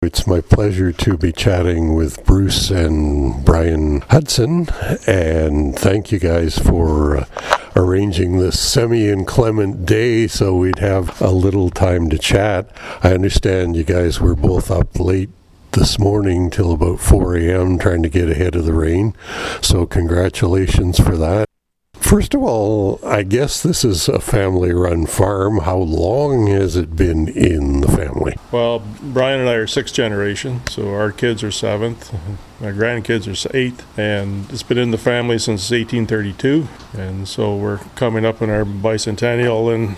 It's my pleasure to be chatting with Bruce and Brian Hudson, and thank you guys for arranging this semi-inclement day so we'd have a little time to chat. I understand you guys were both up late this morning till about 4 a.m. trying to get ahead of the rain, so congratulations for that. First of all, I guess this is a family-run farm. How long has it been in the family? Well, Brian and I are sixth generation, so our kids are seventh. My grandkids are eighth, and it's been in the family since 1832, and so we're coming up on our bicentennial in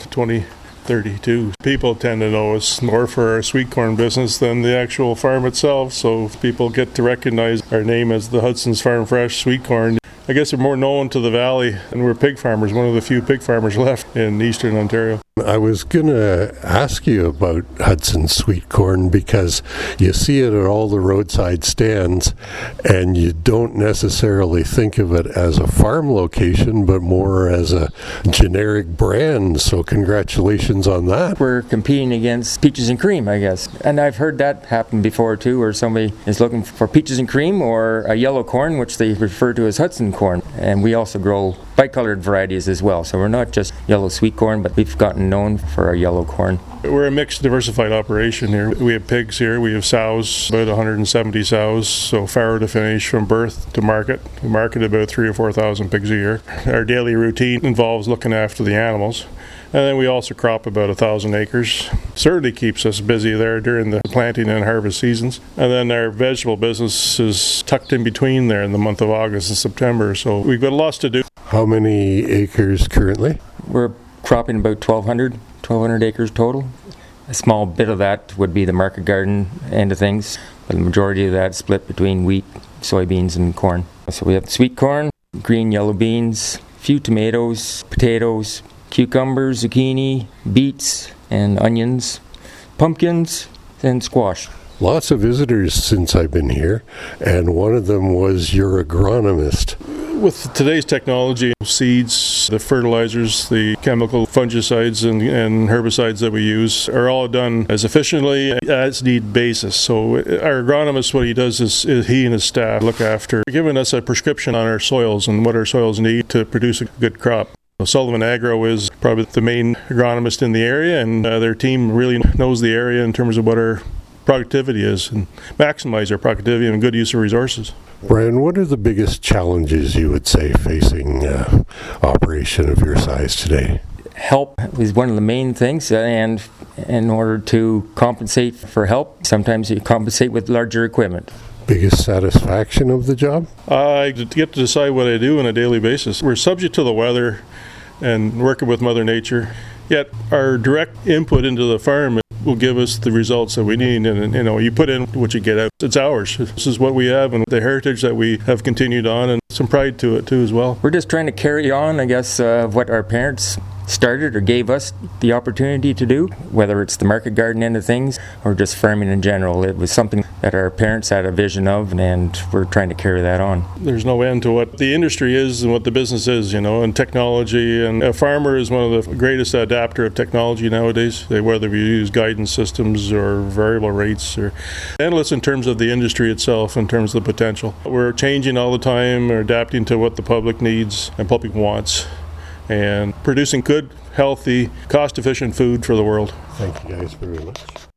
2032. People tend to know us more for our sweet corn business than the actual farm itself, so people get to recognize our name as the Hudson's Farm Fresh Sweet Corn. I guess we're more known to the valley, and we're pig farmers, one of the few pig farmers left in eastern Ontario. I was going to ask you about Hudson's sweet corn because you see it at all the roadside stands, and you don't necessarily think of it as a farm location, but more as a generic brand, so congratulations on that. We're competing against peaches and cream, I guess. And I've heard that happen before too, where somebody is looking for peaches and cream or a yellow corn, which they refer to as Hudson corn. And we also grow bicolored varieties as well. So we're not just yellow sweet corn, but we've gotten known for our yellow corn. We're a mixed, diversified operation here. We have pigs here, we have sows, about 170 sows, so farrow to finish from birth to market. We market about 3,000 or 4,000 pigs a year. Our daily routine involves looking after the animals. And then we also crop about 1,000 acres. Certainly keeps us busy there during the planting and harvest seasons. And then our vegetable business is tucked in between there in the month of August and September. So we've got lots to do. How many acres currently? We're cropping about 1,200 acres total. A small bit of that would be the market garden end of things, but the majority of that split between wheat, soybeans, and corn. So we have sweet corn, green, yellow beans, a few tomatoes, potatoes, cucumbers, zucchini, beets, and onions, pumpkins, and squash. Lots of visitors since I've been here, and one of them was your agronomist. With today's technology, seeds, the fertilizers, the chemical fungicides and herbicides that we use are all done as efficiently as need basis. So our agronomist, what he does is he and his staff look after giving us a prescription on our soils and what our soils need to produce a good crop. Sullivan Agro is probably the main agronomist in the area, and their team really knows the area in terms of what our productivity is and maximize our productivity and good use of resources. Brian, what are the biggest challenges you would say facing operation of your size today? Help is one of the main things, and in order to compensate for help, sometimes you compensate with larger equipment. Biggest satisfaction of the job? I get to decide what I do on a daily basis. We're subject to the weather and working with Mother Nature, yet our direct input into the farm will give us the results that we need, and you put in what you get out. It's ours. This is what we have and the heritage that we have continued on, and some pride to it too as well. We're just trying to carry on, I guess, what our parents started or gave us the opportunity to do, whether it's the market garden end of things or just farming in general. It was something that our parents had a vision of, and we're trying to carry that on. There's no end to what the industry is and what the business is, and technology. And a farmer is one of the greatest adapter of technology nowadays, whether we use guidance systems or variable rates or endless in terms of the industry itself, in terms of the potential. We're changing all the time, we're adapting to what the public needs and public wants, and producing good, healthy, cost-efficient food for the world. Thank you guys very much.